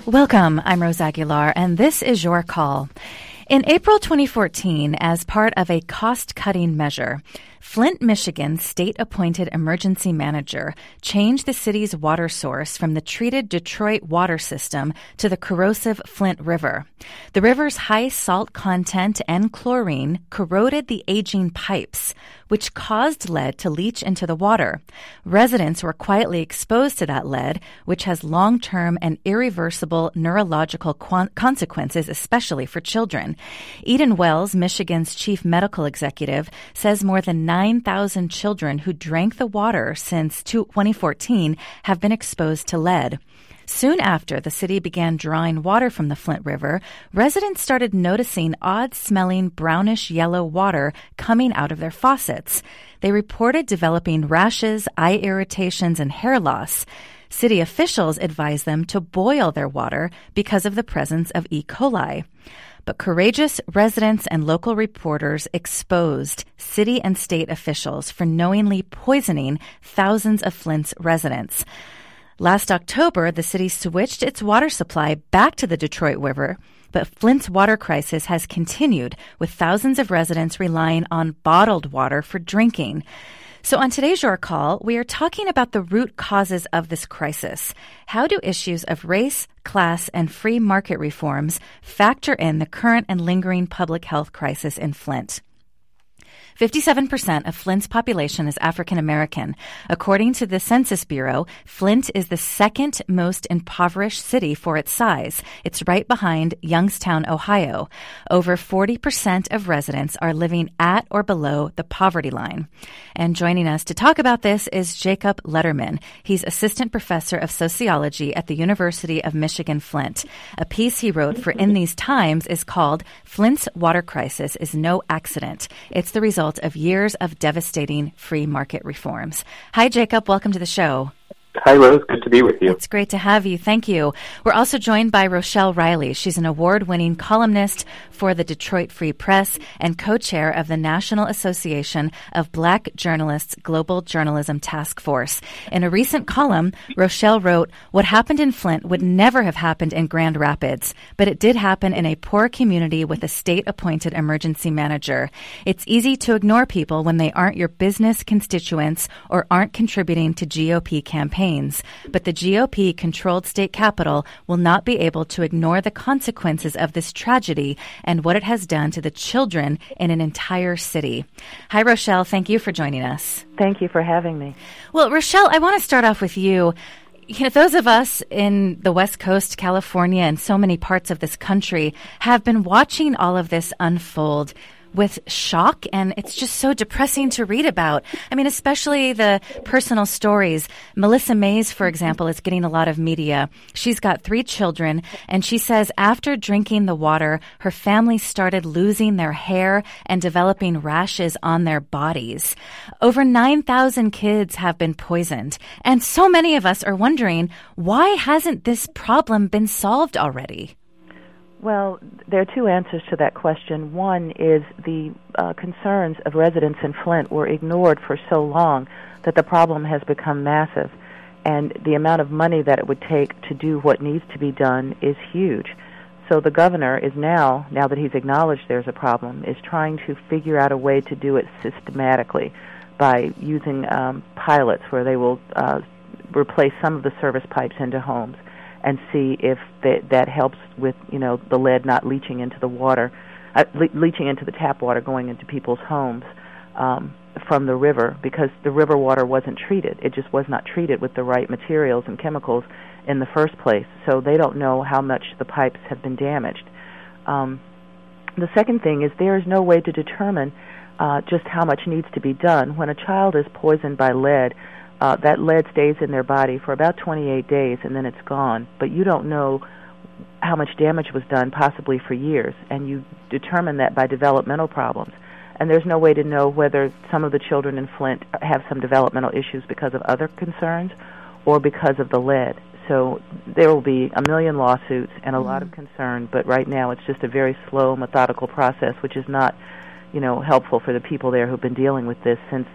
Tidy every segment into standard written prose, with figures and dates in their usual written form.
Welcome, I'm Rose Aguilar, and this is Your Call. In April 2014, as part of a cost-cutting measure, Flint, Michigan's state-appointed emergency manager changed the city's water source from the treated Detroit water system to the corrosive Flint River. The river's high salt content and chlorine corroded the aging pipes, which caused lead to leach into the water. Residents were quietly exposed to that lead, which has long-term and irreversible neurological consequences, especially for children. Eden Wells, Michigan's chief medical executive, says more than 9,000 children who drank the water since 2014 have been exposed to lead. Soon after the city began drawing water from the Flint River, residents started noticing odd-smelling brownish-yellow water coming out of their faucets. They reported developing rashes, eye irritations, and hair loss. City officials advised them to boil their water because of the presence of E. coli. But courageous residents and local reporters exposed city and state officials for knowingly poisoning thousands of Flint's residents. Last October, the city switched its water supply back to the Detroit River, but Flint's water crisis has continued, with thousands of residents relying on bottled water for drinking. So on today's Your Call, we are talking about the root causes of this crisis. How do issues of race, class, and free market reforms factor in the current and lingering public health crisis in Flint? 57% of Flint's population is African American. According to the Census Bureau, Flint is the second most impoverished city for its size. It's right behind Youngstown, Ohio. Over 40% of residents are living at or below the poverty line. And joining us to talk about this is Jacob Letterman. He's assistant professor of sociology at the University of Michigan Flint. A piece he wrote for In These Times is called "Flint's Water Crisis is No Accident. It's the result of years of devastating free market reforms." Hi, Jacob. Welcome to the show. Hi, Rose. Good to be with you. It's great to have you. Thank you. We're also joined by Rochelle Riley. She's an award-winning columnist for the Detroit Free Press and co-chair of the National Association of Black Journalists Global Journalism Task Force. In a recent column, Rochelle wrote, "What happened in Flint would never have happened in Grand Rapids, but it did happen in a poor community with a state-appointed emergency manager. It's easy to ignore people when they aren't your business constituents or aren't contributing to GOP campaigns. But the GOP-controlled state capital will not be able to ignore the consequences of this tragedy and what it has done to the children in an entire city." Hi, Rochelle. Thank you for joining us. Thank you for having me. Well, Rochelle, I want to start off with you. You know, those of us in the West Coast, California, and so many parts of this country have been watching all of this unfold with shock, and it's just so depressing to read about. I mean, especially the personal stories. Melissa Mays, for example, is getting a lot of media. She's got 3 children, and she says after drinking the water, her family started losing their hair and developing rashes on their bodies. Over 9,000 kids have been poisoned, and so many of us are wondering, why hasn't this problem been solved already? Well, there are 2 answers to that question. One is the concerns of residents in Flint were ignored for so long that the problem has become massive, and the amount of money that it would take to do what needs to be done is huge. So the governor is now that he's acknowledged there's a problem, is trying to figure out a way to do it systematically by using pilots where they will replace some of the service pipes into homes and see if that helps with, the lead not leaching into the water, leaching into the tap water going into people's homes from the river, because the river water wasn't treated. It just was not treated with the right materials and chemicals in the first place, so they don't know how much the pipes have been damaged. The second thing is there is no way to determine just how much needs to be done. When a child is poisoned by lead, that lead stays in their body for about 28 days, and then it's gone. But you don't know how much damage was done, possibly for years, and you determine that by developmental problems. And there's no way to know whether some of the children in Flint have some developmental issues because of other concerns or because of the lead. So there will be a million lawsuits and a lot of concern, but right now it's just a very slow, methodical process, which is not, helpful for the people there who've been dealing with this since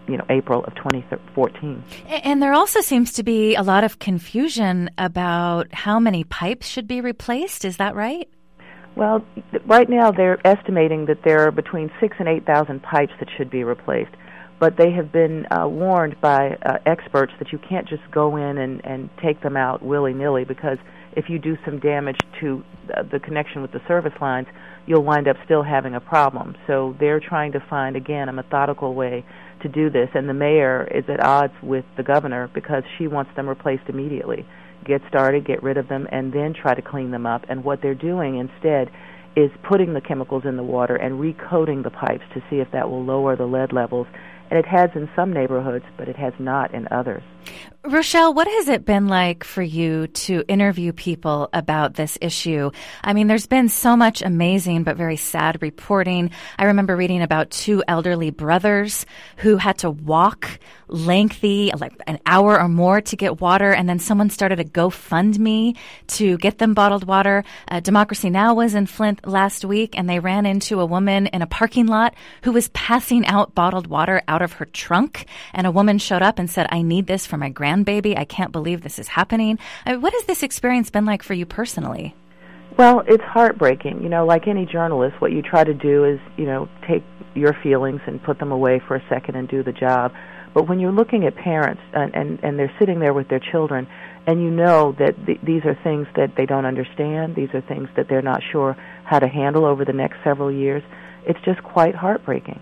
April of 2014. And there also seems to be a lot of confusion about how many pipes should be replaced. Is that right? Well, right now they're estimating that there are between 6,000 and 8,000 pipes that should be replaced. But they have been warned by experts that you can't just go in and take them out willy-nilly, because if you do some damage to the connection with the service lines, you'll wind up still having a problem. So they're trying to find, again, a methodical way to do this. And the mayor is at odds with the governor because she wants them replaced immediately. Get started, get rid of them, and then try to clean them up. And what they're doing instead is putting the chemicals in the water and recoating the pipes to see if that will lower the lead levels. And it has in some neighborhoods, but it has not in others. Rochelle, what has it been like for you to interview people about this issue? I mean, there's been so much amazing but very sad reporting. I remember reading about two elderly brothers who had to walk lengthy, like an hour or more to get water, and then someone started a GoFundMe to get them bottled water. Democracy Now! Was in Flint last week, and they ran into a woman in a parking lot who was passing out bottled water out of her trunk, and a woman showed up and said, "I need this for my grandbaby. I can't believe this is happening." What has this experience been like for you personally? Well, it's heartbreaking. Like any journalist, what you try to do is, take your feelings and put them away for a second and do the job. But when you're looking at parents and they're sitting there with their children, and you know that these are things that they don't understand, these are things that they're not sure how to handle over the next several years, it's just quite heartbreaking.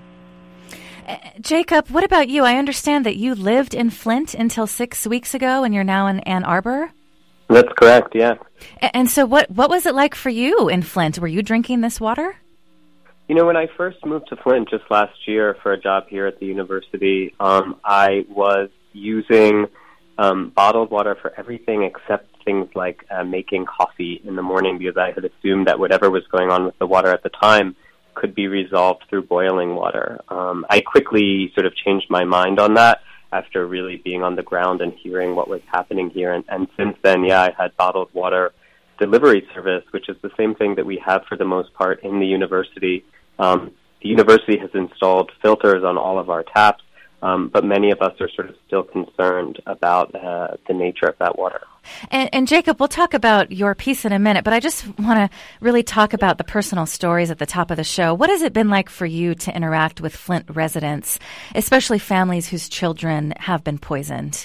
Jacob, what about you? I understand that you lived in Flint until 6 weeks ago, and you're now in Ann Arbor? That's correct, yeah. And so what was it like for you in Flint? Were you drinking this water? When I first moved to Flint just last year for a job here at the university, I was using bottled water for everything except things like making coffee in the morning, because I had assumed that whatever was going on with the water at the time could be resolved through boiling water. I quickly sort of changed my mind on that after really being on the ground and hearing what was happening here. And since then, I had bottled water delivery service, which is the same thing that we have for the most part in the university. The university has installed filters on all of our taps, but many of us are sort of still concerned about the nature of that water. And Jacob, we'll talk about your piece in a minute, but I just want to really talk about the personal stories at the top of the show. What has it been like for you to interact with Flint residents, especially families whose children have been poisoned?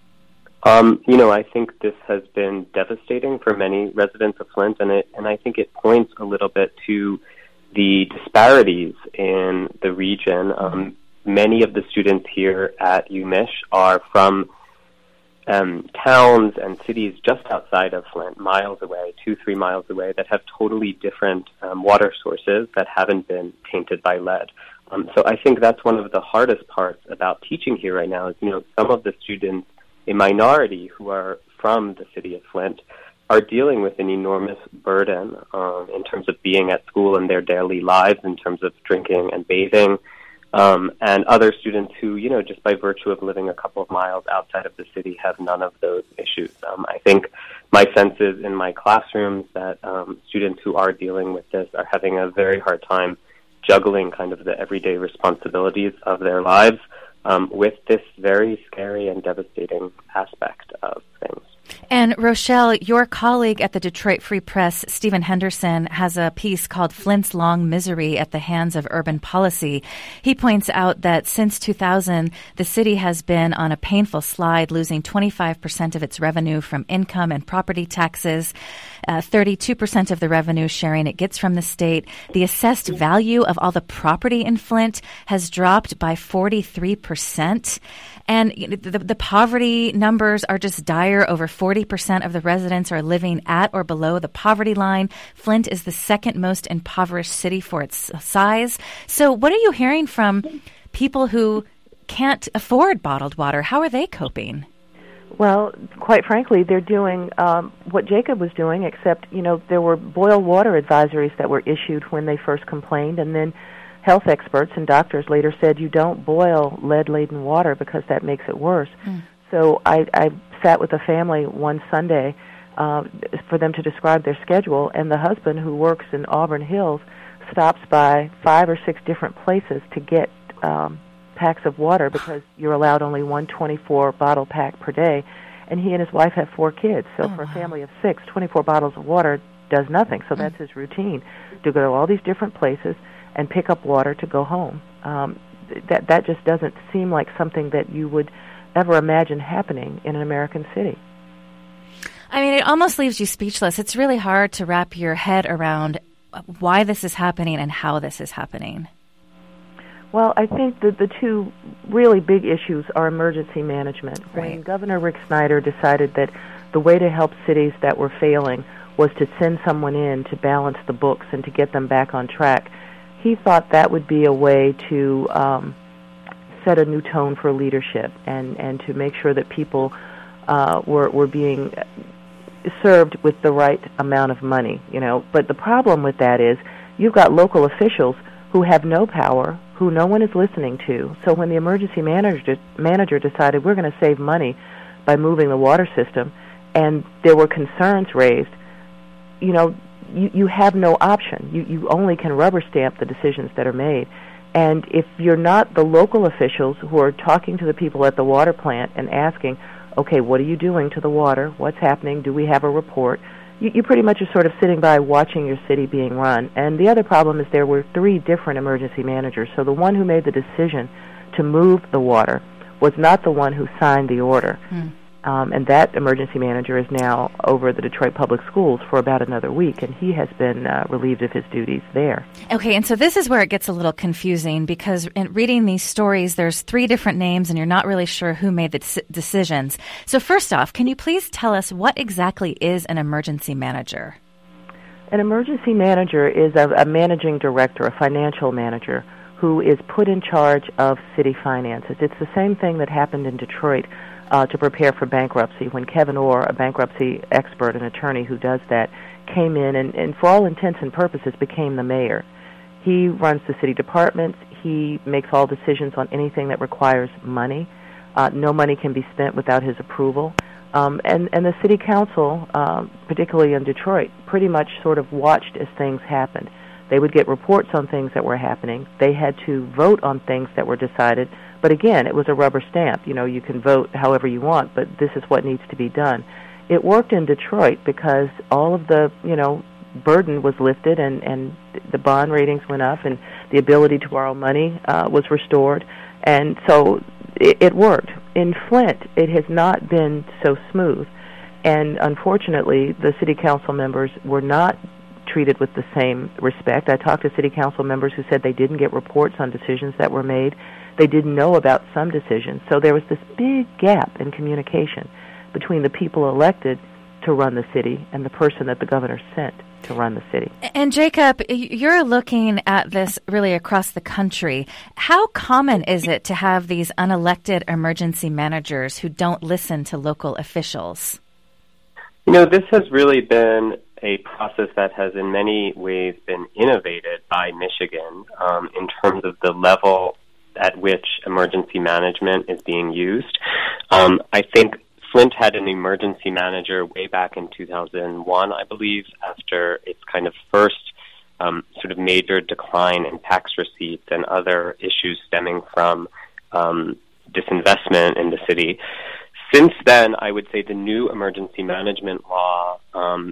I think this has been devastating for many residents of Flint, and I think it points a little bit to the disparities in the region. Many of the students here at UMich are from towns and cities just outside of Flint, miles away, 2-3 miles away, that have totally different water sources that haven't been tainted by lead. So I think that's one of the hardest parts about teaching here right now is, some of the students, a minority who are from the city of Flint, are dealing with an enormous burden in terms of being at school and their daily lives, in terms of drinking and bathing. And other students who, just by virtue of living a couple of miles outside of the city have none of those issues. I think my sense is in my classrooms that students who are dealing with this are having a very hard time juggling kind of the everyday responsibilities of their lives with this very scary and devastating aspect of things. And Rochelle, your colleague at the Detroit Free Press, Stephen Henderson, has a piece called Flint's Long Misery at the Hands of Urban Policy. He points out that since 2000, the city has been on a painful slide, losing 25% of its revenue from income and property taxes, 32% of the revenue sharing it gets from the state. The assessed value of all the property in Flint has dropped by 43%. And the poverty numbers are just dire. Over 40% of the residents are living at or below the poverty line. Flint is the second most impoverished city for its size. So what are you hearing from people who can't afford bottled water? How are they coping? Well, quite frankly, they're doing what Jacob was doing, except, there were boil water advisories that were issued when they first complained, and then health experts and doctors later said you don't boil lead-laden water because that makes it worse. So I sat with a family one Sunday for them to describe their schedule, and the husband, who works in Auburn Hills, stops by 5 or 6 different places to get packs of water because you're allowed only one 24-bottle pack per day. And he and his wife have 4 kids. So for a family of 6, 24 bottles of water does nothing. So that's his routine, to go to all these different places and pick up water to go home. That just doesn't seem like something that you would ever imagine happening in an American city. I mean, it almost leaves you speechless. It's really hard to wrap your head around why this is happening and how this is happening. Well, I think that the two really big issues are emergency management. Right. When Governor Rick Snyder decided that the way to help cities that were failing was to send someone in to balance the books and to get them back on track, he thought that would be a way to set a new tone for leadership and to make sure that people were being served with the right amount of money, you know. But the problem with that is you've got local officials who have no power, who no one is listening to. So when the emergency manager decided we're going to save money by moving the water system, and there were concerns raised, you know, you have no option. You only can rubber stamp the decisions that are made. And if you're not the local officials who are talking to the people at the water plant and asking, okay, what are you doing to the water? What's happening? Do we have a report? You pretty much are sort of sitting by watching your city being run. And the other problem is there were 3 different emergency managers. So the one who made the decision to move the water was not the one who signed the order. And that emergency manager is now over the Detroit Public Schools for about another week, and he has been relieved of his duties there. Okay, and so this is where it gets a little confusing, because in reading these stories, there's 3 different names, and you're not really sure who made the decisions. So first off, can you please tell us what exactly is an emergency manager? An emergency manager is a managing director, a financial manager, who is put in charge of city finances. It's the same thing that happened in Detroit to prepare for bankruptcy, when Kevin Orr, a bankruptcy expert, an attorney who does that, came in and for all intents and purposes became the mayor. He runs the city departments. He makes all decisions on anything that requires money. No money can be spent without his approval. And the city council, particularly in Detroit, pretty much sort of watched as things happened. They would get reports on things that were happening. They had to vote on things that were decided. But again, it was a rubber stamp. You know, you can vote however you want, but this is what needs to be done. It worked in Detroit because all of the, you know, burden was lifted and the bond ratings went up and the ability to borrow money was restored. And so it worked. In Flint, it has not been so smooth. And unfortunately, the city council members were not treated with the same respect. I talked to city council members who said they didn't get reports on decisions that were made. They didn't know about some decisions. So there was this big gap in communication between the people elected to run the city and the person that the governor sent to run the city. And Jacob, you're looking at this really across the country. How common is it to have these unelected emergency managers who don't listen to local officials? You know, this has really been a process that has in many ways been innovated by Michigan in terms of the level at which emergency management is being used. I think Flint had an emergency manager way back in 2001, I believe, after its kind of first sort of major decline in tax receipts and other issues stemming from disinvestment in the city. Since then, I would say the new emergency management law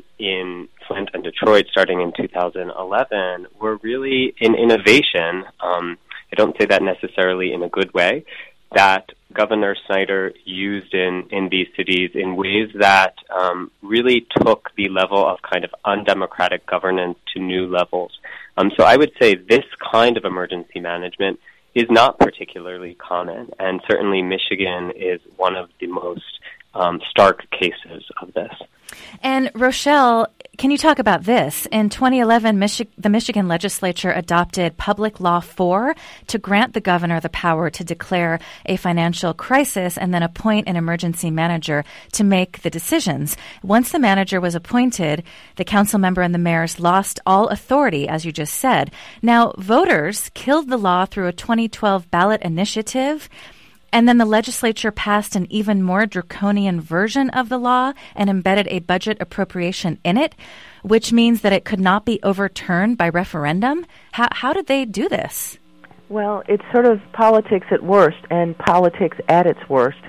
in Flint and Detroit starting in 2011 were really an innovation. I don't say that necessarily in a good way, that Governor Snyder used in these cities in ways that really took the level of kind of undemocratic governance to new levels. So I would say this kind of emergency management is not particularly common, and certainly Michigan is one of the most stark cases of this. And Rochelle, can you talk about this? In 2011, the Michigan legislature adopted Public Law 4 to grant the governor the power to declare a financial crisis and then appoint an emergency manager to make the decisions. Once the manager was appointed, the council member and the mayors lost all authority, as you just said. Now, voters killed the law through a 2012 ballot initiative. And then the legislature passed an even more draconian version of the law and embedded a budget appropriation in it, which means that it could not be overturned by referendum. How did they do this? Well, it's sort of politics at worst and politics at its worst.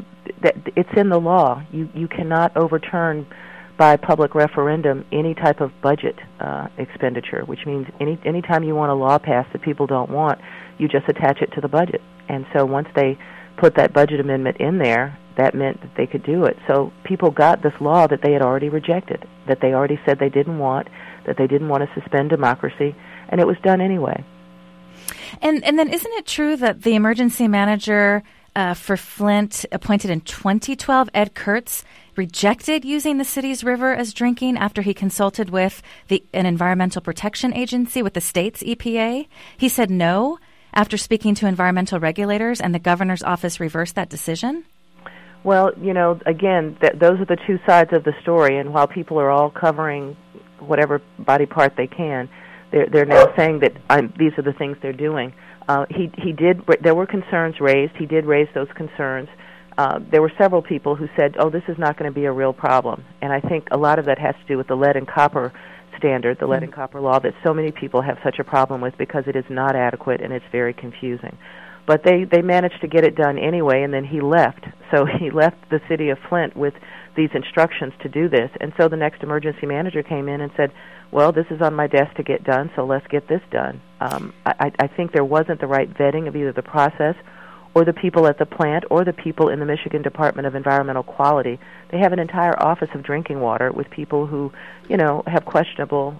It's in the law. You cannot overturn by public referendum any type of budget expenditure, which means any time you want a law passed that people don't want, you just attach it to the budget. And so once they put that budget amendment in there, that meant that they could do it. So people got this law that they had already rejected, that they already said they didn't want, that they didn't want to suspend democracy, and it was done anyway. And then isn't it true that the emergency manager for Flint, appointed in 2012, Ed Kurtz, rejected using the city's river as drinking after he consulted with an environmental protection agency, with the state's EPA? He said no after speaking to environmental regulators, and the governor's office reversed that decision? Well, again, those are the two sides of the story, and while people are all covering whatever body part they can, they're now saying that these are the things they're doing. He did. There were concerns raised. He did raise those concerns. There were several people who said, "Oh, this is not going to be a real problem," and I think a lot of that has to do with the lead and copper standard, the lead and copper law that so many people have such a problem with because it is not adequate and it's very confusing. But they managed to get it done anyway, and then he left. So he left the city of Flint with these instructions to do this, and so the next emergency manager came in and said, well, this is on my desk to get done, so let's get this done. I think there wasn't the right vetting of either the process or the people at the plant or the people in the Michigan Department of Environmental Quality. They have an entire office of drinking water with people who, have questionable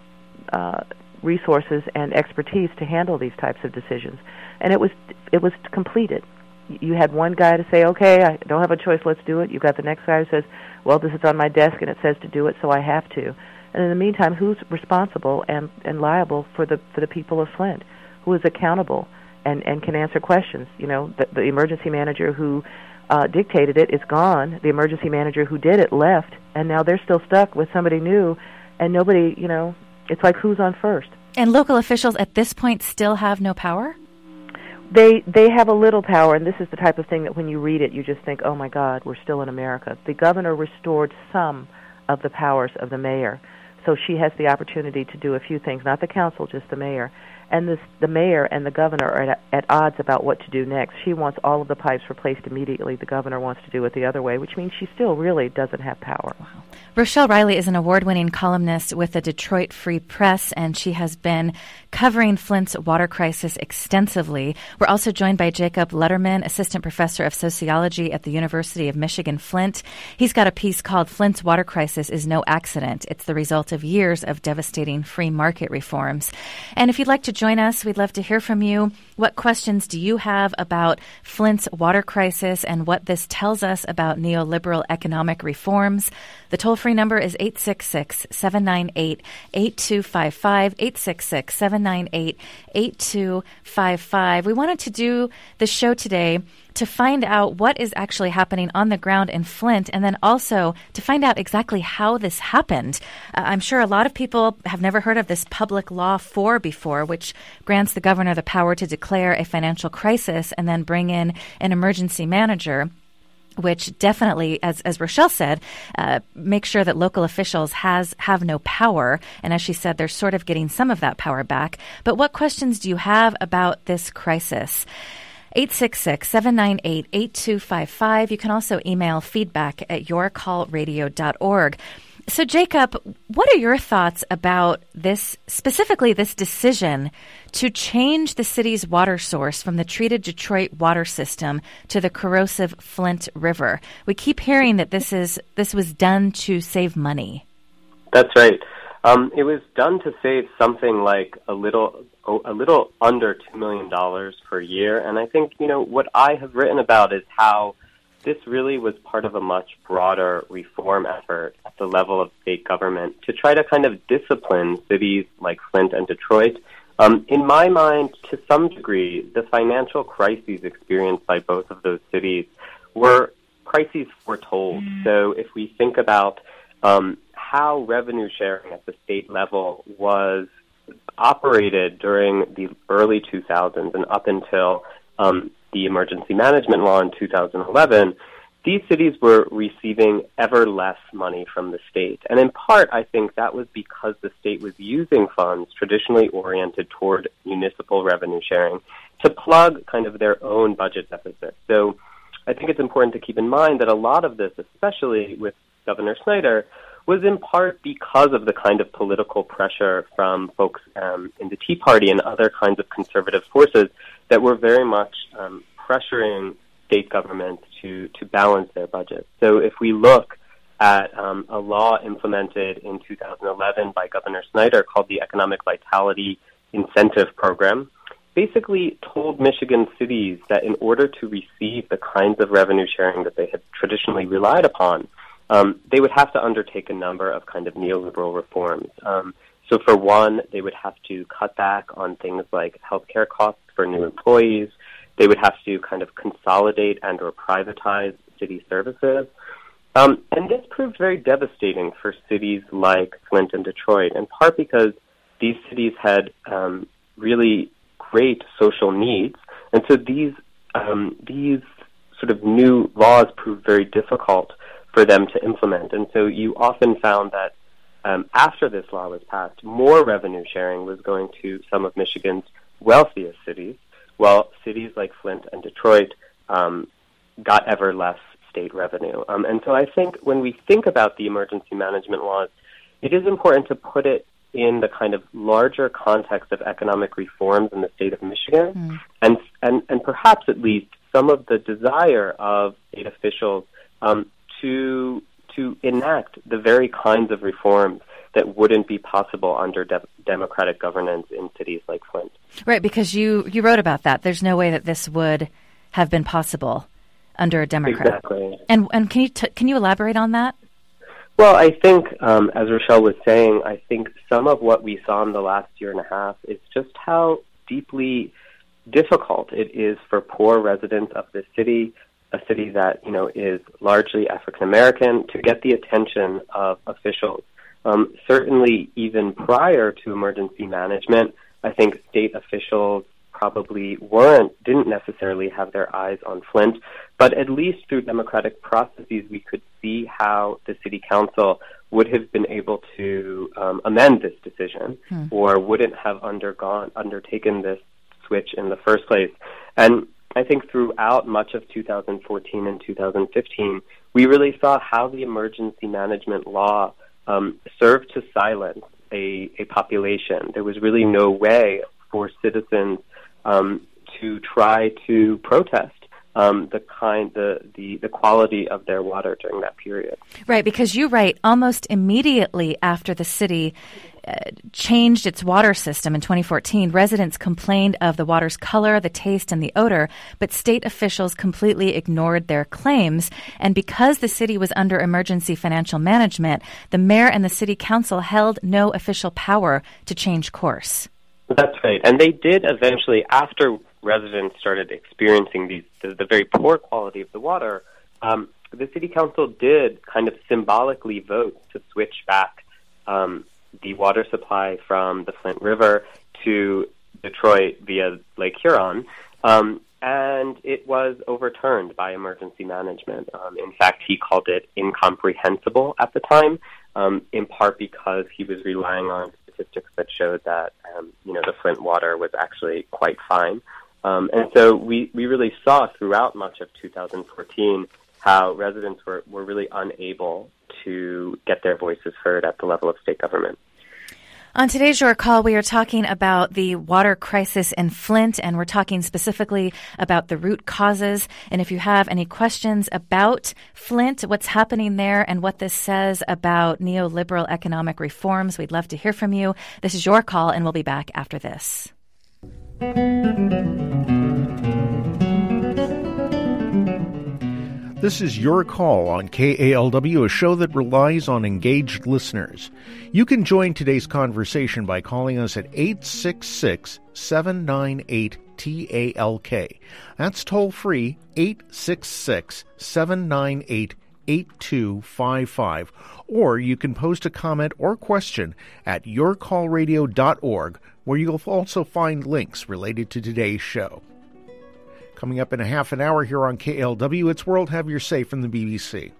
resources and expertise to handle these types of decisions. And it was completed. You had one guy to say, okay, I don't have a choice, let's do it. You've got the next guy who says, well, this is on my desk and it says to do it, so I have to. And in the meantime, who's responsible and liable for the people of Flint? Who is accountable and can answer questions? The emergency manager who dictated it is gone. The emergency manager who did it left, and now they're still stuck with somebody new, and nobody, it's like who's on first. And local officials at this point still have no power? They have a little power, and this is the type of thing that when you read it, you just think, oh, my God, we're still in America. The governor restored some of the powers of the mayor. So she has the opportunity to do a few things, not the council, just the mayor. And the mayor and the governor are at odds about what to do next. She wants all of the pipes replaced immediately. The governor wants to do it the other way, which means she still really doesn't have power. Wow. Rochelle Riley is an award-winning columnist with the Detroit Free Press, and she has been covering Flint's water crisis extensively. We're also joined by Jacob Letterman, assistant professor of sociology at the University of Michigan, Flint. He's got a piece called Flint's Water Crisis is No Accident. It's the result of years of devastating free market reforms. And if you'd like to join us, we'd love to hear from you. What questions do you have about Flint's water crisis and what this tells us about neoliberal economic reforms? The toll-free number is 866-798-8255, 866-798-8255. We wanted to do the show today to find out what is actually happening on the ground in Flint, and then also to find out exactly how this happened. I'm sure a lot of people have never heard of this Public Law 4 before, which grants the governor the power to declare a financial crisis and then bring in an emergency manager, which definitely, as Rochelle said, make sure that local officials have no power. And as she said, they're sort of getting some of that power back. But what questions do you have about this crisis? 866-798-8255. You can also email feedback@yourcallradio.org. So, Jacob, what are your thoughts about this, specifically this decision to change the city's water source from the treated Detroit water system to the corrosive Flint River? We keep hearing that this was done to save money. That's right. It was done to save something like a little under $2 million per year. And I think, what I have written about is how this really was part of a much broader reform effort at the level of state government to try to kind of discipline cities like Flint and Detroit. In my mind, to some degree, the financial crises experienced by both of those cities were crises foretold. So if we think about how revenue sharing at the state level was operated during the early 2000s and up until the emergency management law in 2011, these cities were receiving ever less money from the state. And in part, I think that was because the state was using funds traditionally oriented toward municipal revenue sharing to plug kind of their own budget deficit. So I think it's important to keep in mind that a lot of this, especially with Governor Snyder, was in part because of the kind of political pressure from folks in the Tea Party and other kinds of conservative forces that were very much pressuring state governments to balance their budgets. So if we look at a law implemented in 2011 by Governor Snyder called the Economic Vitality Incentive Program, basically told Michigan cities that in order to receive the kinds of revenue sharing that they had traditionally relied upon, they would have to undertake a number of kind of neoliberal reforms. So for one, they would have to cut back on things like healthcare costs for new employees. They would have to kind of consolidate and or privatize city services. And this proved very devastating for cities like Flint and Detroit, in part because these cities had really great social needs. And so these sort of new laws proved very difficult for them to implement. And so you often found that after this law was passed, more revenue sharing was going to some of Michigan's wealthiest cities, while cities like Flint and Detroit got ever less state revenue. And so I think when we think about the emergency management laws, it is important to put it in the kind of larger context of economic reforms in the state of Michigan, and perhaps at least some of the desire of state officials to enact the very kinds of reforms that wouldn't be possible under democratic governance in cities like Flint. Right, because you wrote about that. There's no way that this would have been possible under a Democrat. Exactly. And can you elaborate on that? Well, I think, as Rochelle was saying, I think some of what we saw in the last year and a half is just how deeply difficult it is for poor residents of this city, a city that, is largely African American, to get the attention of officials. Certainly, even prior to emergency management, I think state officials probably didn't necessarily have their eyes on Flint, but at least through democratic processes, we could see how the city council would have been able to amend this decision or wouldn't have undertaken this switch in the first place. And I think throughout much of 2014 and 2015, we really saw how the emergency management law served to silence a population. There was really no way for citizens to try to protest the quality of their water during that period. Right, because you write almost immediately after the city changed its water system in 2014, residents complained of the water's color, the taste, and the odor, but state officials completely ignored their claims. And because the city was under emergency financial management, the mayor and the city council held no official power to change course. That's right. And they did eventually, after residents started experiencing the very poor quality of the water, the city council did kind of symbolically vote to switch back the water supply from the Flint River to Detroit via Lake Huron, and it was overturned by emergency management. In fact, he called it incomprehensible at the time, in part because he was relying on statistics that showed that the Flint water was actually quite fine. And so we really saw throughout much of 2014 how residents were really unable to get their voices heard at the level of state government. On today's Your Call, we are talking about the water crisis in Flint, and we're talking specifically about the root causes. And if you have any questions about Flint, what's happening there, and what this says about neoliberal economic reforms, we'd love to hear from you. This is Your Call, and we'll be back after this. This is Your Call on KALW, a show that relies on engaged listeners. You can join today's conversation by calling us at 866-798-TALK. That's toll free, 866-798-8255. Or you can post a comment or question at yourcallradio.org, where you'll also find links related to today's show. Coming up in a half an hour here on KALW, it's World Have Your Say from the BBC.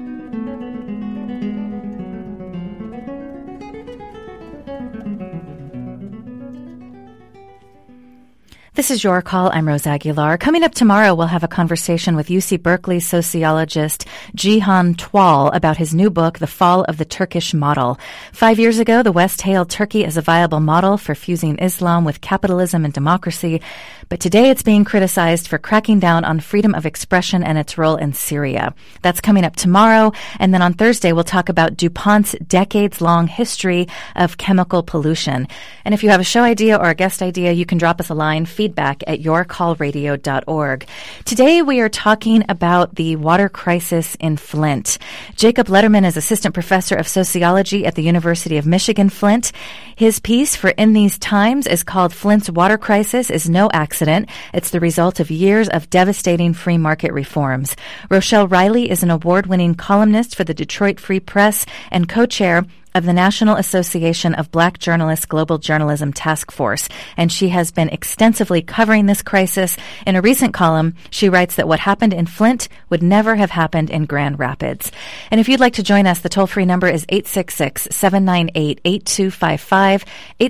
This is Your Call. I'm Rose Aguilar. Coming up tomorrow, we'll have a conversation with UC Berkeley sociologist Cihan Tuğal about his new book, The Fall of the Turkish Model. 5 years ago, the West hailed Turkey as a viable model for fusing Islam with capitalism and democracy. But today it's being criticized for cracking down on freedom of expression and its role in Syria. That's coming up tomorrow. And then on Thursday, we'll talk about DuPont's decades-long history of chemical pollution. And if you have a show idea or a guest idea, you can drop us a line, feedback@yourcallradio.org. Today we are talking about the water crisis in Flint. Jacob Letterman is assistant professor of sociology at the University of Michigan, Flint. His piece for In These Times is called Flint's Water Crisis is No Accident. It's the result of years of devastating free market reforms. Rochelle Riley is an award-winning columnist for the Detroit Free Press and co-chair of the National Association of Black Journalists Global Journalism Task Force, and she has been extensively covering this crisis. In a recent column, she writes that what happened in Flint would never have happened in Grand Rapids. And if you'd like to join us, the toll-free number is 866-798-8255,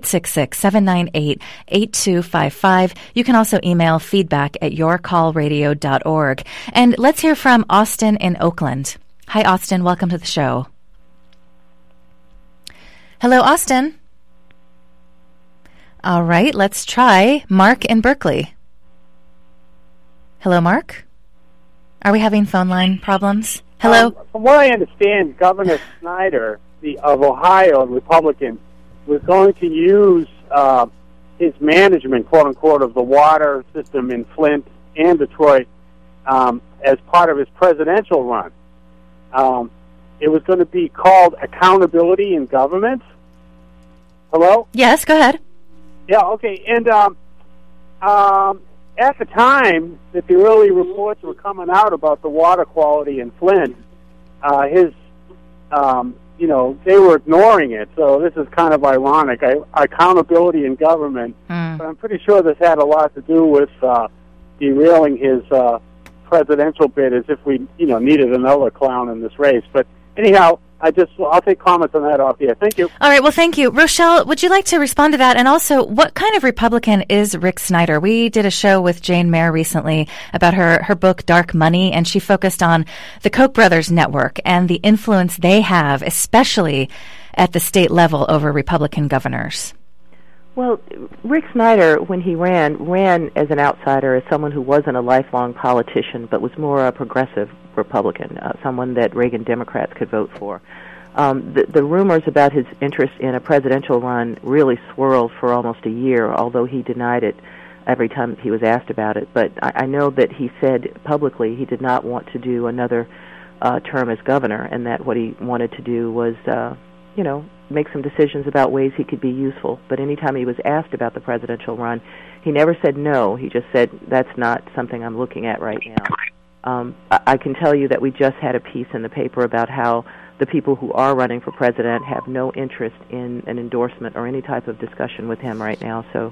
866-798-8255. You can also email feedback@yourcallradio.org. And let's hear from Austin in Oakland. Hi, Austin. Welcome to the show. Hello, Austin. All right, let's try Mark in Berkeley. Hello, Mark. Are we having phone line problems? Hello? From what I understand, Governor Snyder of Ohio, Republican, was going to use his management, quote-unquote, of the water system in Flint and Detroit as part of his presidential run. It was going to be called Accountability in Government. Hello? Yes, go ahead. Yeah, okay. And at the time that the early reports were coming out about the water quality in Flint, they were ignoring it. So this is kind of ironic. Accountability in Government. But I'm pretty sure this had a lot to do with derailing his presidential bid, as if we, needed another clown in this race. But anyhow, I'll take comments on that off here. Thank you. All right, well, thank you. Rochelle, would you like to respond to that? And also, what kind of Republican is Rick Snyder? We did a show with Jane Mayer recently about her book, Dark Money, and she focused on the Koch brothers network and the influence they have, especially at the state level, over Republican governors. Well, Rick Snyder, when he ran as an outsider, as someone who wasn't a lifelong politician, but was more a progressive Republican, someone that Reagan Democrats could vote for. The rumors about his interest in a presidential run really swirled for almost a year, although he denied it every time he was asked about it. But I know that he said publicly he did not want to do another term as governor, and that what he wanted to do was, make some decisions about ways he could be useful. But anytime he was asked about the presidential run, he never said no. He just said, that's not something I'm looking at right now. I can tell you that we just had a piece in the paper about how the people who are running for president have no interest in an endorsement or any type of discussion with him right now. So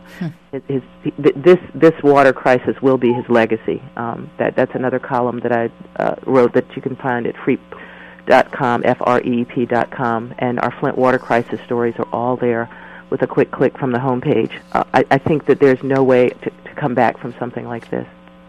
this water crisis will be his legacy. That's another column that I wrote that you can find at FREEP.com, FREEP.com, and our Flint water crisis stories are all there with a quick click from the homepage. I think that there's no way to come back from something like this.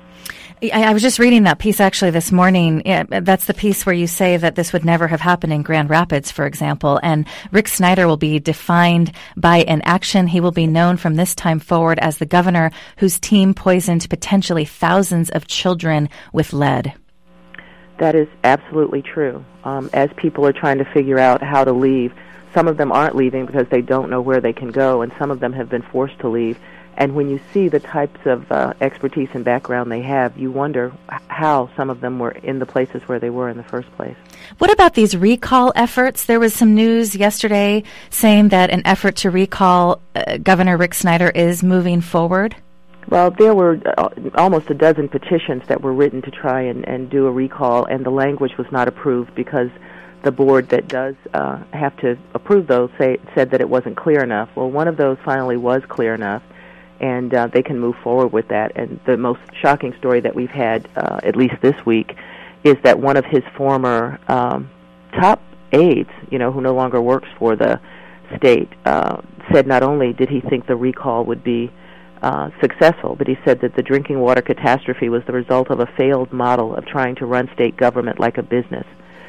I was just reading that piece actually this morning. That's the piece where you say that this would never have happened in Grand Rapids, for example. And Rick Snyder will be defined by an action. He will be known from this time forward as the governor whose team poisoned potentially thousands of children with lead. That is absolutely true. As people are trying to figure out how to leave, some of them aren't leaving because they don't know where they can go, and some of them have been forced to leave. And when you see the types of expertise and background they have, you wonder how some of them were in the places where they were in the first place. What about these recall efforts? There was some news yesterday saying that an effort to recall Governor Rick Snyder is moving forward. Well, there were almost a dozen petitions that were written to try and do a recall, and the language was not approved because the board that does have to approve those said that it wasn't clear enough. Well, one of those finally was clear enough, and they can move forward with that. And the most shocking story that we've had, at least this week, is that one of his former top aides, who no longer works for the state, said not only did he think the recall would be successful, but he said that the drinking water catastrophe was the result of a failed model of trying to run state government like a business.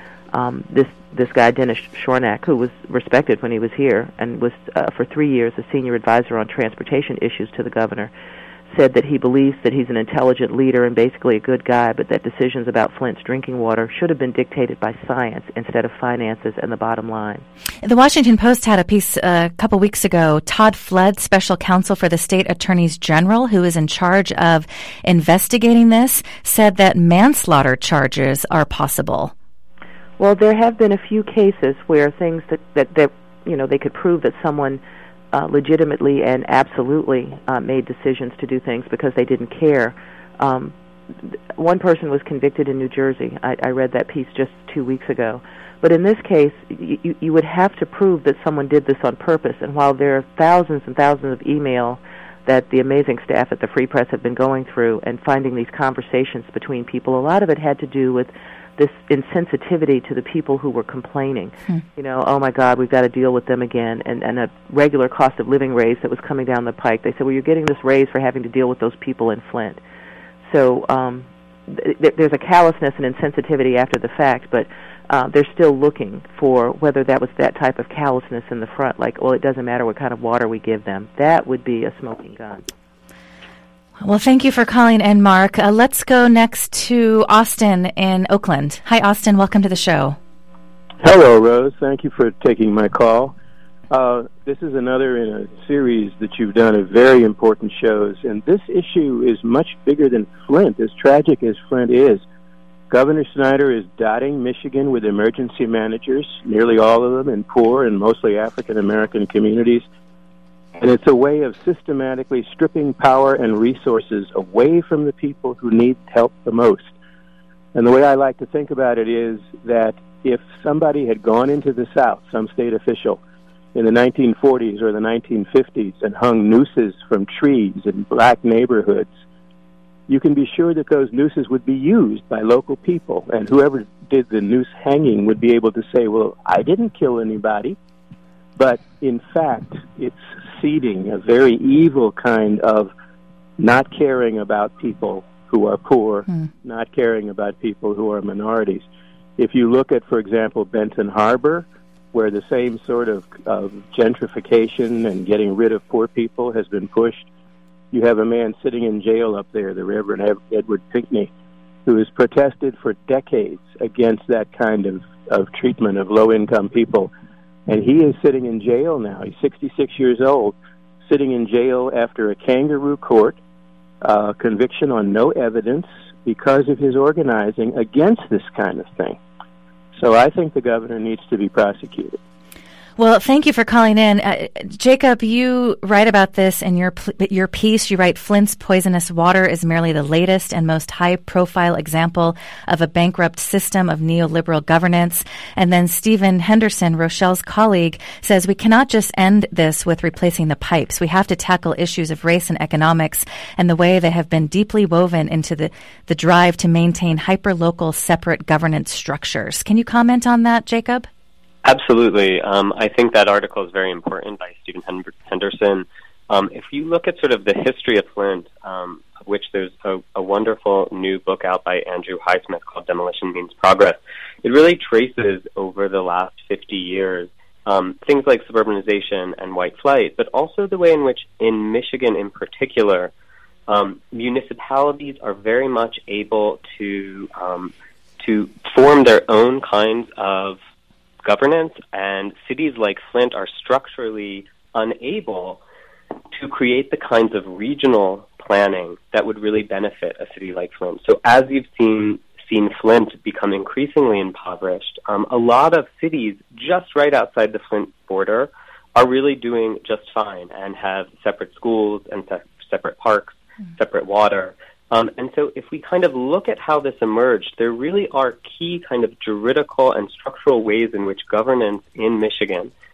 This guy, Dennis Shornack, who was respected when he was here and was for 3 years a senior advisor on transportation issues to the governor, said that he believes that he's an intelligent leader and basically a good guy, but that decisions about Flint's drinking water should have been dictated by science instead of finances and the bottom line. The Washington Post had a piece a couple weeks ago. Todd Flood, special counsel for the state attorneys general, who is in charge of investigating this, said that manslaughter charges are possible. Well, there have been a few cases where things that they could prove that someone legitimately and absolutely made decisions to do things because they didn't care. One person was convicted in New Jersey. I read that piece just 2 weeks ago. But in this case, you would have to prove that someone did this on purpose. And while there are thousands and thousands of email that the amazing staff at the Free Press have been going through and finding these conversations between people, a lot of it had to do with this insensitivity to the people who were complaining. Oh my God, we've got to deal with them again, and a regular cost of living raise that was coming down the pike. They said, well, you're getting this raise for having to deal with those people in Flint. So there's a callousness and insensitivity after the fact, but they're still looking for whether that was that type of callousness in the front, like, well, it doesn't matter what kind of water we give them. That would be a smoking gun. Well, thank you for calling in, Mark. Let's go next to Austin in Oakland. Hi, Austin. Welcome to the show. Hello, Rose. Thank you for taking my call. This is another in a series that you've done of very important shows, and this issue is much bigger than Flint, as tragic as Flint is. Governor Snyder is dotting Michigan with emergency managers, nearly all of them in poor and mostly African-American communities. And it's a way of systematically stripping power and resources away from the people who need help the most. And the way I like to think about it is that if somebody had gone into the South, some state official, in the 1940s or the 1950s and hung nooses from trees in black neighborhoods, you can be sure that those nooses would be used by local people. And whoever did the noose hanging would be able to say, well, I didn't kill anybody. But in fact, it's seeding a very evil kind of not caring about people who are poor, not caring about people who are minorities. If you look at, for example, Benton Harbor, where the same sort of gentrification and getting rid of poor people has been pushed, you have a man sitting in jail up there, the Reverend Edward Pinckney, who has protested for decades against that kind of treatment of low-income people. And he is sitting in jail now. He's 66 years old, sitting in jail after a kangaroo court conviction on no evidence because of his organizing against this kind of thing. So I think the governor needs to be prosecuted. Well, thank you for calling in. Jacob, you write about this in your piece. You write, Flint's poisonous water is merely the latest and most high-profile example of a bankrupt system of neoliberal governance. And then Stephen Henderson, Rochelle's colleague, says we cannot just end this with replacing the pipes. We have to tackle issues of race and economics and the way they have been deeply woven into the drive to maintain hyper-local separate governance structures. Can you comment on that, Jacob? Absolutely. I think that article is very important by Stephen Henderson. If you look at sort of the history of Flint, of which there's a wonderful new book out by Andrew Highsmith called Demolition Means Progress, it really traces over the last 50 years things like suburbanization and white flight, but also the way in which in Michigan in particular, municipalities are very much able to form their own kinds of governance, and cities like Flint are structurally unable to create the kinds of regional planning that would really benefit a city like Flint. So as you've seen Flint become increasingly impoverished, a lot of cities just right outside the Flint border are really doing just fine and have separate schools and separate parks, separate water. And so if we kind of look at how this emerged, there really are key kind of juridical and structural ways in which governance in Michigan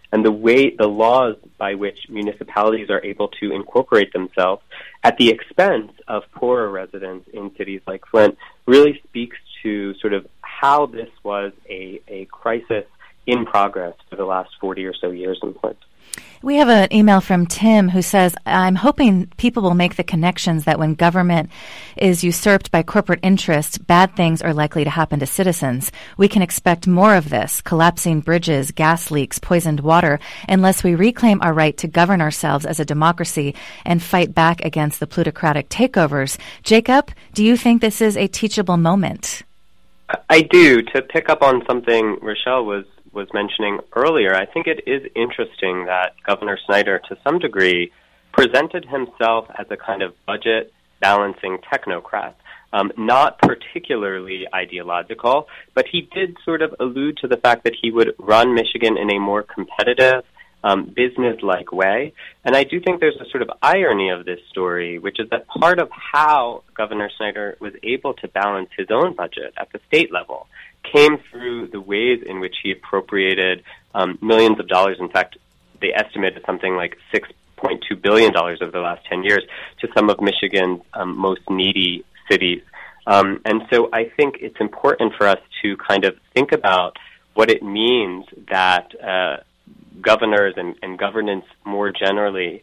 and the laws by which municipalities are able to incorporate themselves at the expense of poorer residents in cities like Flint really speaks to sort of how this was a crisis in progress for the last 40 or so years in Flint. We have an email from Tim who says, I'm hoping people will make the connections that when government is usurped by corporate interest, bad things are likely to happen to citizens. We can expect more of this, collapsing bridges, gas leaks, poisoned water, unless we reclaim our right to govern ourselves as a democracy and fight back against the plutocratic takeovers. Jacob, do you think this is a teachable moment? I do. To pick up on something Rochelle was mentioning earlier, I think it is interesting that Governor Snyder, to some degree, presented himself as a kind of budget-balancing technocrat, not particularly ideological, but he did sort of allude to the fact that he would run Michigan in a more competitive, business-like way. And I do think there's a sort of irony of this story, which is that part of how Governor Snyder was able to balance his own budget at the state level came through the ways in which he appropriated millions of dollars. In fact, they estimated something like $6.2 billion over the last 10 years to some of Michigan's most needy cities. And so I think it's important for us to kind of think about what it means that governors and governance more generally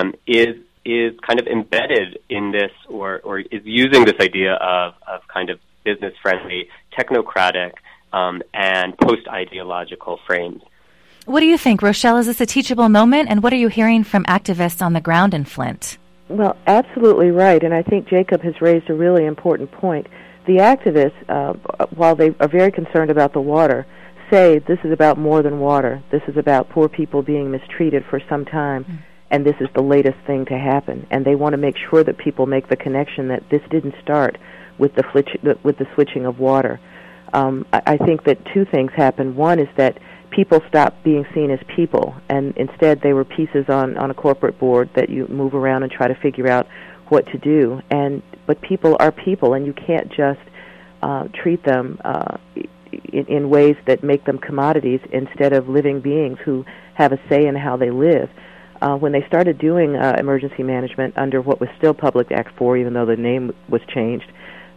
is kind of embedded in this or is using this idea of kind of business-friendly, technocratic, and post-ideological frames. What do you think, Rochelle? Is this a teachable moment? And what are you hearing from activists on the ground in Flint? Well, absolutely right. And I think Jacob has raised a really important point. The activists, while they are very concerned about the water, say this is about more than water. This is about poor people being mistreated for some time, and this is the latest thing to happen. And they want to make sure that people make the connection that this didn't start with the switching of water. I think that two things happened. One is that people stopped being seen as people, and instead they were pieces on a corporate board that you move around and try to figure out what to do. But people are people, and you can't just treat them in ways that make them commodities instead of living beings who have a say in how they live. When they started doing emergency management under what was still Public Act 4, even though the name was changed,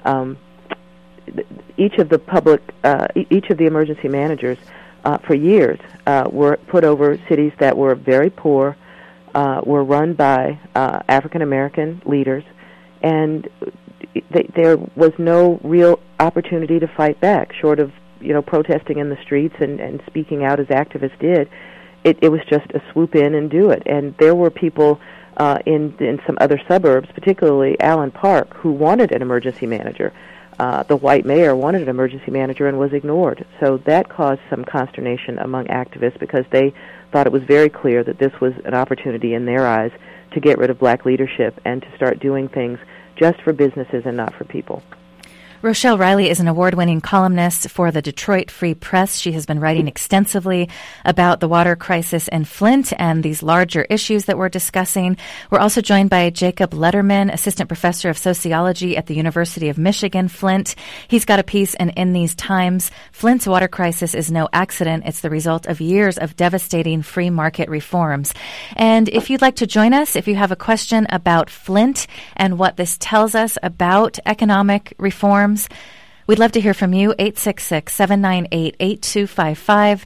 each of the emergency managers for years were put over cities that were very poor, were run by African American leaders, and there was no real opportunity to fight back, short of protesting in the streets and speaking out as activists did. It was just a swoop in and do it. And there were people in some other suburbs, particularly Allen Park, who wanted an emergency manager. The white mayor wanted an emergency manager and was ignored. So that caused some consternation among activists because they thought it was very clear that this was an opportunity in their eyes to get rid of black leadership and to start doing things just for businesses and not for people. Rochelle Riley is an award-winning columnist for the Detroit Free Press. She has been writing extensively about the water crisis in Flint and these larger issues that we're discussing. We're also joined by Jacob Letterman, assistant professor of sociology at the University of Michigan, Flint. He's got a piece in These Times. Flint's water crisis is no accident. It's the result of years of devastating free market reforms. And if you'd like to join us, if you have a question about Flint and what this tells us about economic reform, we'd love to hear from you. 866-798-8255.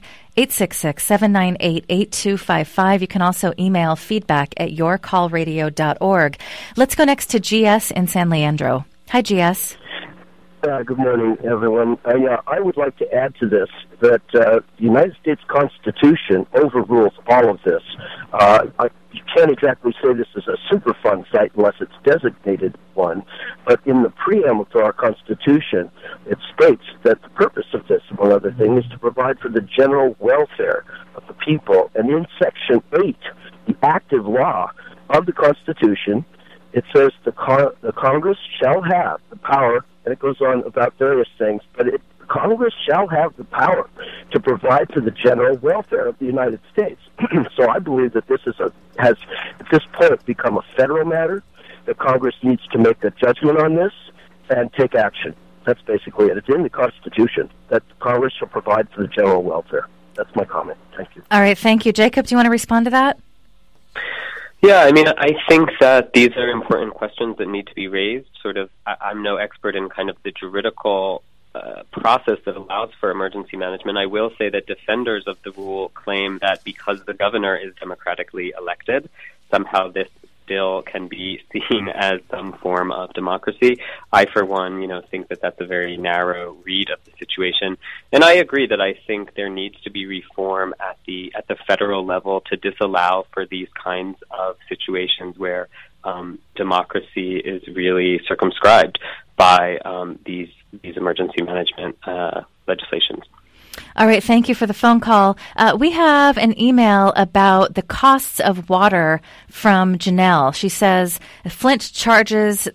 866-798-8255. You can also email feedback@yourcallradio.org. Let's go next to GS in San Leandro. Hi, GS. Good morning, everyone. I would like to add to this that the United States Constitution overrules all of this. You can't exactly say this is a Superfund site unless it's designated one, but in the preamble to our Constitution, it states that the purpose of this, among other things, is to provide for the general welfare of the people. And in Section 8, the active law of the Constitution, it says the Congress shall have the power, and it goes on about various things, but Congress shall have the power to provide for the general welfare of the United States. So I believe that this has at this point become a federal matter, that Congress needs to make a judgment on this and take action. That's basically it. It's in the Constitution that Congress shall provide for the general welfare. That's my comment. Thank you. All right, thank you. Jacob, do you want to respond to that? Yeah, I mean, I think that these are important questions that need to be raised. I'm no expert in kind of the juridical process that allows for emergency management. I will say that defenders of the rule claim that because the governor is democratically elected, somehow this still can be seen as some form of democracy. I, for one, think that that's a very narrow read of the situation. And I agree that I think there needs to be reform at the federal level to disallow for these kinds of situations where democracy is really circumscribed by these emergency management legislations. All right, thank you for the phone call. We have an email about the costs of water from Janelle. She says Flint charges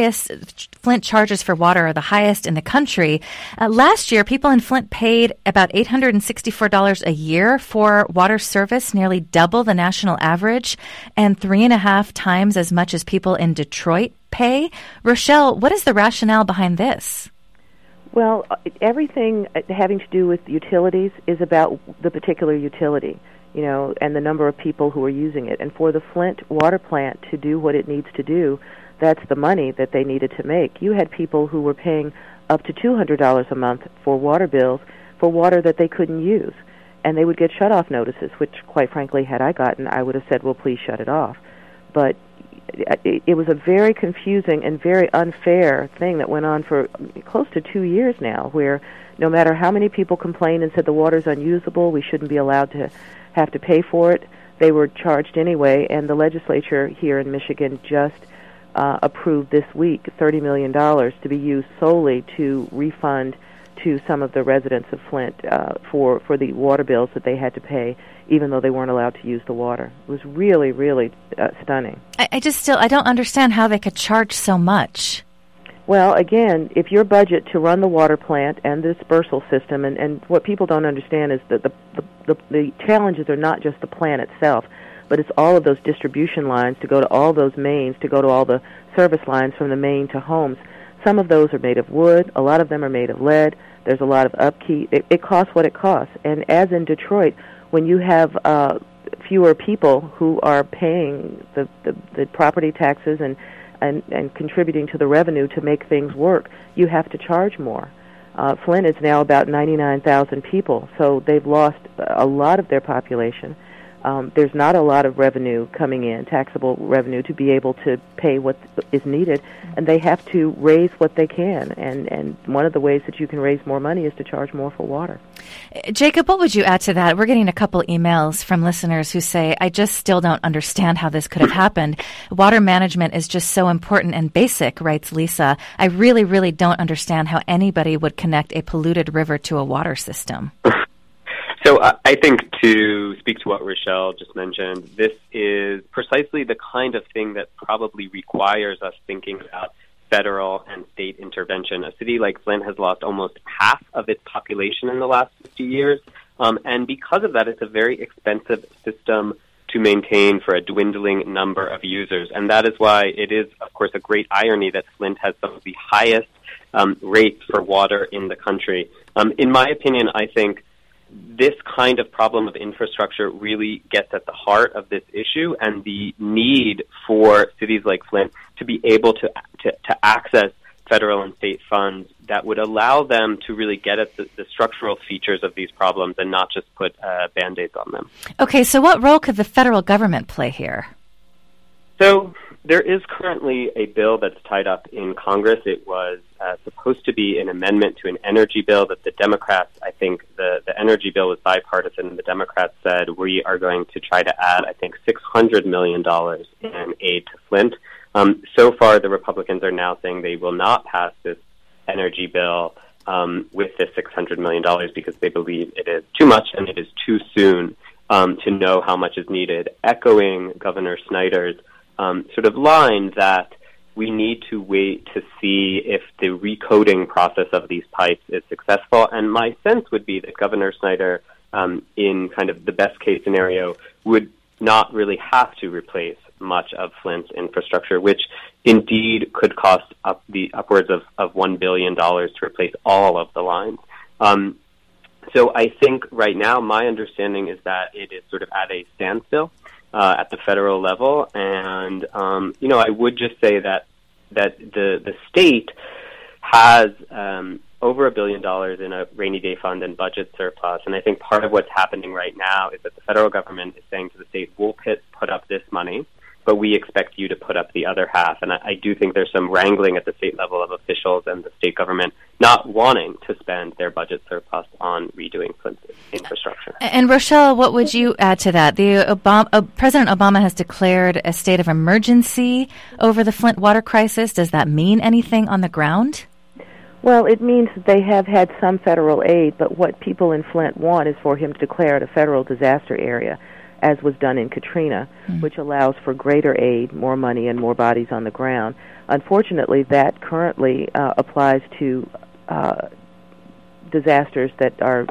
for water are the highest in the country. Last year, people in Flint paid about $864 a year for water service, nearly double the national average, and 3.5 times as much as people in Detroit pay. Rochelle, what is the rationale behind this? Well, everything having to do with utilities is about the particular utility, and the number of people who are using it. And for the Flint water plant to do what it needs to do, that's the money that they needed to make. You had people who were paying up to $200 a month for water bills for water that they couldn't use. And they would get shut-off notices, which, quite frankly, had I gotten, I would have said, well, please shut it off. But it was a very confusing and very unfair thing that went on for close to 2 years now, where no matter how many people complained and said the water's unusable, we shouldn't be allowed to have to pay for it, they were charged anyway, and the legislature here in Michigan just approved this week $30 million to be used solely to refund to some of the residents of Flint for the water bills that they had to pay, even though they weren't allowed to use the water. It was really, really stunning. I don't understand how they could charge so much. Well, again, if your budget to run the water plant and the dispersal system, and what people don't understand is that the challenges are not just the plant itself, but it's all of those distribution lines to go to all those mains, to go to all the service lines from the main to homes. Some of those are made of wood. A lot of them are made of lead. There's a lot of upkeep. It costs what it costs. And as in Detroit, when you have fewer people who are paying the property taxes and contributing to the revenue to make things work, you have to charge more. Flint is now about 99,000 people, so they've lost a lot of their population. There's not a lot of revenue coming in, taxable revenue, to be able to pay what is needed, and they have to raise what they can. And one of the ways that you can raise more money is to charge more for water. Jacob, what would you add to that? We're getting a couple emails from listeners who say, I just still don't understand how this could have happened. Water management is just so important and basic, writes Lisa. I really, really don't understand how anybody would connect a polluted river to a water system. So I think, to speak to what Rochelle just mentioned, this is precisely the kind of thing that probably requires us thinking about federal and state intervention. A city like Flint has lost almost half of its population in the last 50 years, and because of that, it's a very expensive system to maintain for a dwindling number of users. And that is why it is, of course, a great irony that Flint has some of the highest rates for water in the country. In my opinion, I think this kind of problem of infrastructure really gets at the heart of this issue and the need for cities like Flint to be able to access federal and state funds that would allow them to really get at the structural features of these problems and not just put Band-Aids on them. Okay, so what role could the federal government play here? So there is currently a bill that's tied up in Congress. It was supposed to be an amendment to an energy bill that the Democrats, I think the energy bill was bipartisan. The Democrats said we are going to try to add, I think, $600 million in aid to Flint. So far, the Republicans are now saying they will not pass this energy bill with this $600 million because they believe it is too much and it is too soon to know how much is needed, echoing Governor Snyder's sort of line that we need to wait to see if the recoding process of these pipes is successful. And my sense would be that Governor Snyder, in kind of the best case scenario, would not really have to replace much of Flint's infrastructure, which indeed could cost upwards of $1 billion to replace all of the lines. So I think right now my understanding is that it is sort of at a standstill at the federal level. And, I would just say that the state has over $1 billion in a rainy day fund and budget surplus. And I think part of what's happening right now is that the federal government is saying to the state, we'll put up this money, but we expect you to put up the other half. And I do think there's some wrangling at the state level of officials and the state government not wanting to spend their budget surplus on redoing Flint's infrastructure. And Rochelle, what would you add to that? President Obama has declared a state of emergency over the Flint water crisis. Does that mean anything on the ground? Well, it means that they have had some federal aid, but what people in Flint want is for him to declare it a federal disaster area, as was done in Katrina, which allows for greater aid, more money, and more bodies on the ground. Unfortunately, that currently applies to disasters that are,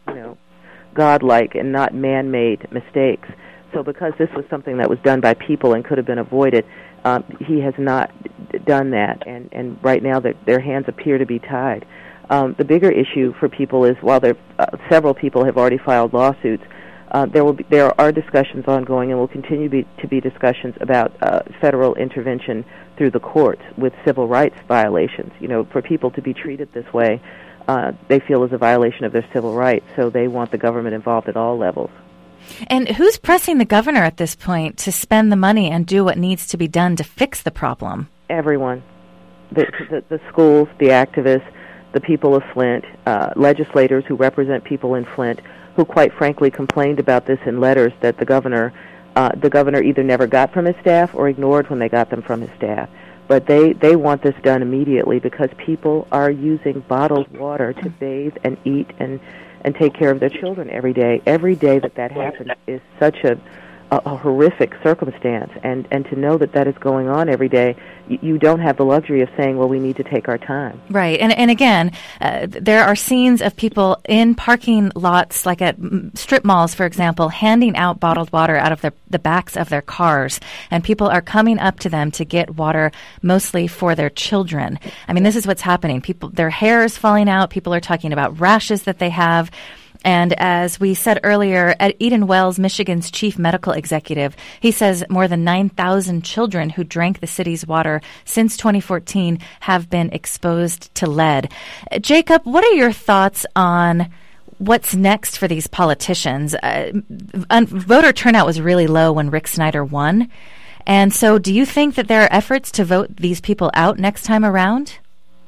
godlike and not man-made mistakes. So because this was something that was done by people and could have been avoided, he has not done that, and right now their hands appear to be tied. The bigger issue for people is, while several people have already filed lawsuits, there are discussions ongoing and will continue to be discussions about federal intervention through the courts with civil rights violations. For people to be treated this way, they feel is a violation of their civil rights, so they want the government involved at all levels. And who's pressing the governor at this point to spend the money and do what needs to be done to fix the problem? Everyone. The schools, the activists, the people of Flint, legislators who represent people in Flint, who quite frankly complained about this in letters that the governor either never got from his staff or ignored when they got them from his staff. But they want this done immediately because people are using bottled water to bathe and eat and take care of their children every day. Every day that happens is such a horrific circumstance, and to know that is going on every day, you don't have the luxury of saying, well, we need to take our time. Right, and again, there are scenes of people in parking lots, like at strip malls, for example, handing out bottled water out of the backs of their cars, and people are coming up to them to get water, mostly for their children. I mean, this is what's happening. Their hair is falling out. People are talking about rashes that they have. And as we said earlier, at Eden Wells, Michigan's chief medical executive, he says more than 9,000 children who drank the city's water since 2014 have been exposed to lead. Jacob, what are your thoughts on what's next for these politicians? Voter turnout was really low when Rick Snyder won. And so do you think that there are efforts to vote these people out next time around?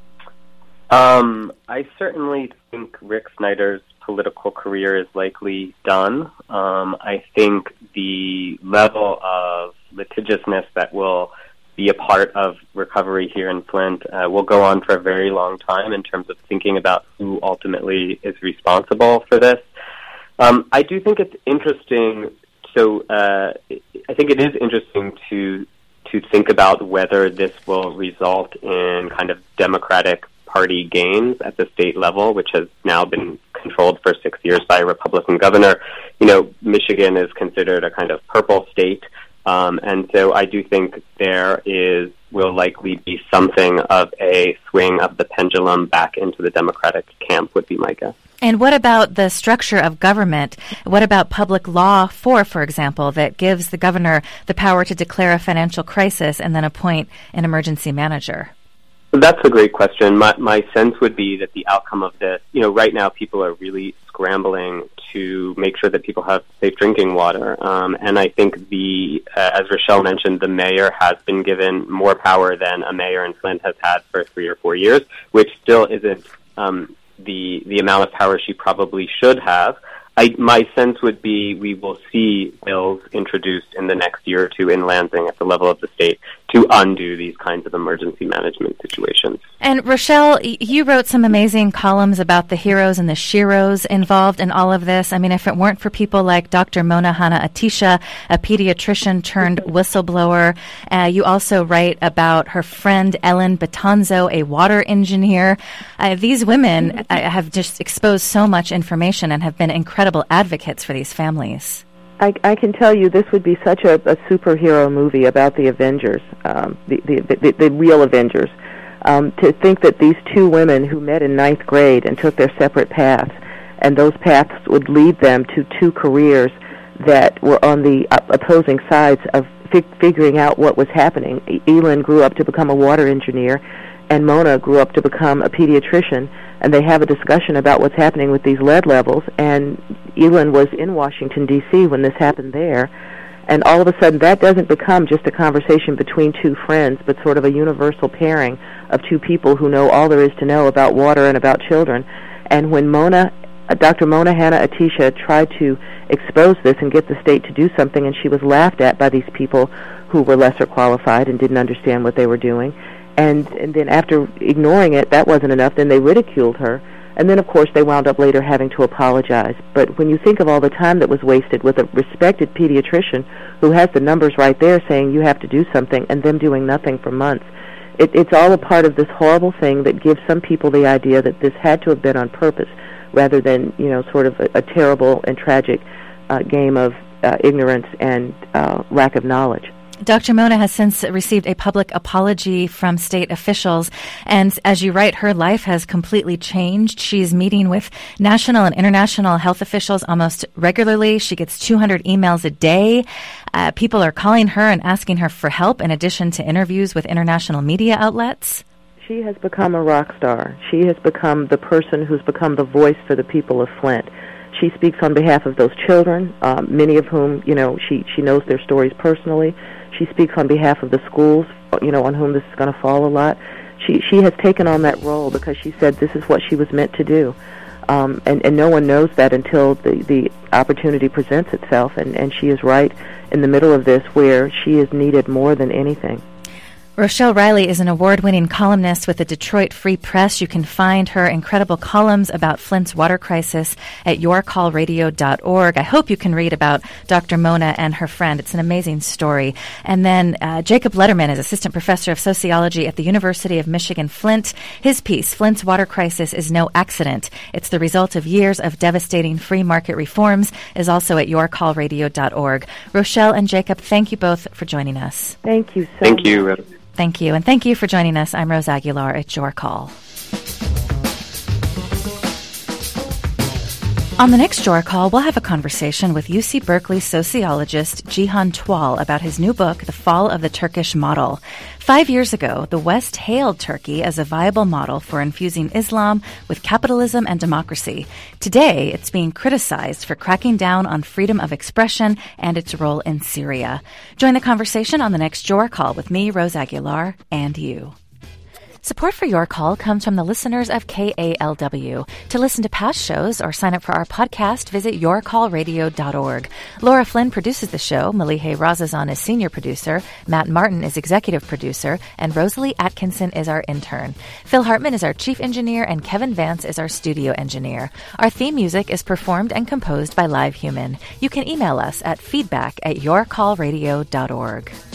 I certainly think Rick Snyder's political career is likely done. I think the level of litigiousness that will be a part of recovery here in Flint will go on for a very long time in terms of thinking about who ultimately is responsible for this. I do think it's interesting. So I think it is interesting to think about whether this will result in kind of Democratic Party gains at the state level, which has now been controlled for 6 years by a Republican governor. Michigan is considered a kind of purple state, and so I do think there will likely be something of a swing of the pendulum back into the Democratic camp, would be my guess. And what about the structure of government? What about Public Law 4, for example, that gives the governor the power to declare a financial crisis and then appoint an emergency manager? That's a great question. My sense would be that the outcome of this, right now people are really scrambling to make sure that people have safe drinking water. And I think as Rochelle mentioned, the mayor has been given more power than a mayor in Flint has had for 3 or 4 years, which still isn't the amount of power she probably should have. My sense would be we will see bills introduced in the next year or two in Lansing at the level of the state to undo these kinds of emergency management situations. And Rochelle, you wrote some amazing columns about the heroes and the sheroes involved in all of this. I mean, if it weren't for people like Dr. Mona Hanna-Attisha, a pediatrician turned whistleblower, you also write about her friend Ellen Betanzo, a water engineer. These women have just exposed so much information and have been incredible advocates for these families. I can tell you this would be such a superhero movie about the Avengers, the real Avengers. To think that these two women who met in 9th grade and took their separate paths and those paths would lead them to two careers that were on the opposing sides of figuring out what was happening. Elin grew up to become a water engineer, and Mona grew up to become a pediatrician, and they have a discussion about what's happening with these lead levels, and Elin was in Washington, D.C. when this happened there, and all of a sudden that doesn't become just a conversation between two friends, but sort of a universal pairing of two people who know all there is to know about water and about children. And when Dr. Mona Hanna-Attisha tried to expose this and get the state to do something, and she was laughed at by these people who were lesser qualified and didn't understand what they were doing. And then after ignoring it, that wasn't enough, then they ridiculed her. And then, of course, they wound up later having to apologize. But when you think of all the time that was wasted with a respected pediatrician who has the numbers right there saying you have to do something, and them doing nothing for months, it's all a part of this horrible thing that gives some people the idea that this had to have been on purpose, rather than, sort of a terrible and tragic game of ignorance and lack of knowledge. Dr. Mona has since received a public apology from state officials, and as you write, her life has completely changed. She's meeting with national and international health officials almost regularly. She gets 200 emails a day. People are calling her and asking her for help, in addition to interviews with international media outlets. She has become a rock star. She has become the person who's become the voice for the people of Flint. She speaks on behalf of those children, many of whom, she knows their stories personally. She speaks on behalf of the schools, on whom this is going to fall a lot. She has taken on that role because she said this is what she was meant to do. And no one knows that until the opportunity presents itself, and she is right in the middle of this where she is needed more than anything. Rochelle Riley is an award-winning columnist with the Detroit Free Press. You can find her incredible columns about Flint's water crisis at yourcallradio.org. I hope you can read about Dr. Mona and her friend. It's an amazing story. And then Jacob Letterman is assistant professor of sociology at the University of Michigan Flint. His piece, Flint's Water Crisis is No Accident. It's the result of years of devastating free market reforms, is also at yourcallradio.org. Rochelle and Jacob, thank you both for joining us. Thank you so much. Thank you. Thank you. And thank you for joining us. I'm Rose Aguilar at Your Call. On the next Your Call, we'll have a conversation with UC Berkeley sociologist Cihan Tual about his new book, The Fall of the Turkish Model. 5 years ago, the West hailed Turkey as a viable model for infusing Islam with capitalism and democracy. Today, it's being criticized for cracking down on freedom of expression and its role in Syria. Join the conversation on the next Your Call with me, Rose Aguilar, and you. Support for Your Call comes from the listeners of KALW. To listen to past shows or sign up for our podcast, visit yourcallradio.org. Laura Flynn produces the show. Malihe Razazan is senior producer. Matt Martin is executive producer. And Rosalie Atkinson is our intern. Phil Hartman is our chief engineer, and Kevin Vance is our studio engineer. Our theme music is performed and composed by Live Human. You can email us at feedback@yourcallradio.org.